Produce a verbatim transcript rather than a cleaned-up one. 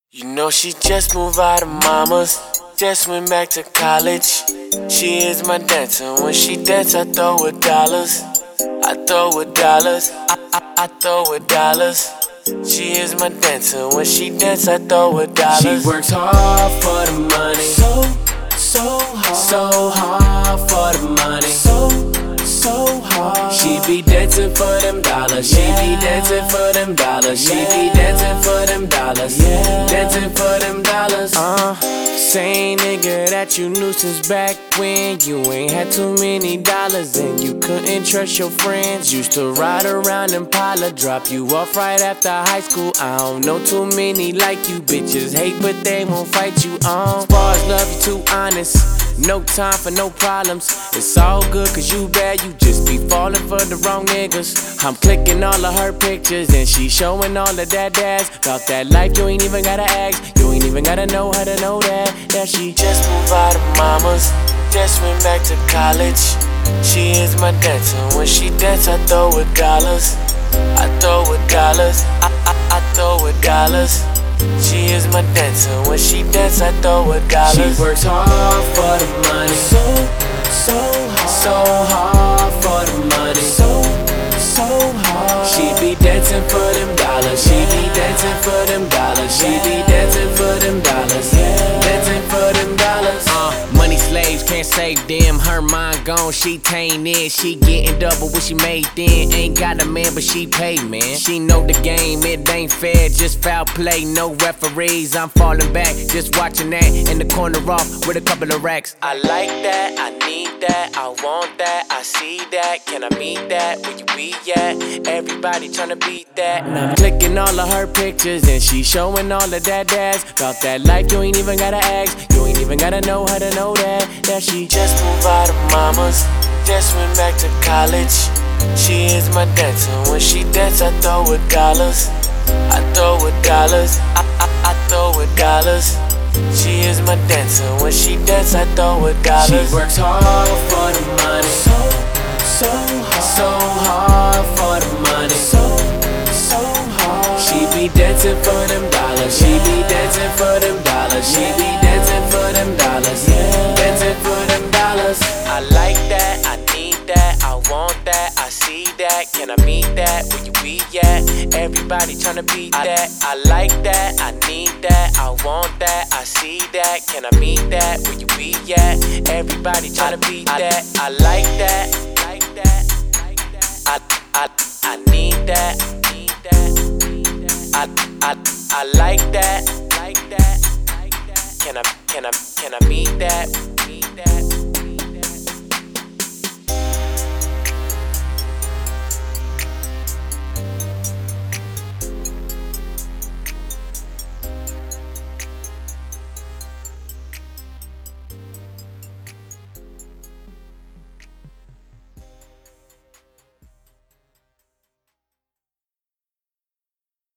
You know she just moved out of mama's, just went back to college. She is my dancer, when she dance I throw her dollars. I throw her dollars, I, I, I throw her dollars. She is my dancer, when she dance I throw her dollars. She works hard for the money, so, so hard, so hard for the money, so, so hard. She be dancing for them dollars, she be dancing for them dollars, she be dancing for them dollars, dancing for them dollars. Uh, same nigga that you knew since back when you ain't had too many dollars and you couldn't trust your friends. Used to ride around Impala, drop you off right after high school. I don't know too many like you, bitches hate but they won't fight you on. Bars love you too honest. No time for no problems. It's all good cause you bad, you just be falling for the wrong niggas. I'm clicking all of her pictures and she showing all of that ass. About that life you ain't even gotta ask, you ain't even gotta know how to know that. That she just moved out of mama's, just went back to college. She is my dancer, when she dance I throw her dollars. I throw her dollars, I, I, I throw her dollars. She is my dancer, when she dance I throw her dollars. She works hard for the money, so, so hard, so hard for the money, so, so hard. She be dancing for them dollars, she be dancing for them dollars, she be dancing for them dollars, dancing for them dollars. Uh, money slaves can't save them, her mind gone, she tainted. She getting double what she made then. Ain't got a man but she paid, man. She know the game, it ain't fair, just foul play, no referees. I'm falling back, just watching that in the corner off with a couple of racks. I like that, I need that, I want that, I see that. Can I meet that? Where you be at? Everybody tryna beat that. And I'm clicking all of her pictures and she showing all of that ass. About that life you ain't even gotta ask, you ain't even gotta know how to know that. That she just moved out of mama's, just went back to college. She is my dancer, when she dance I throw her dollars. I throw her dollars, I, I, I throw her dollars. She is my dancer, when she dance I throw her dollars. She works hard for the money, so, so hard, so hard for the money, so, so hard. She be dancing for them dollars, she be dancing for them dollars, she be dancing for them dollars, dancing for them dollars. I like that, I need that, I want that, I see that. Can I meet that? Where you be at? Everybody tryna beat that. I like that, I need that, I want that, I see that. Can I meet that? Where you be at? Everybody tryna beat that. I like that, like that, like that. I I I need that, need that. I I I like that, like that, like that. Can I can I can I meet that?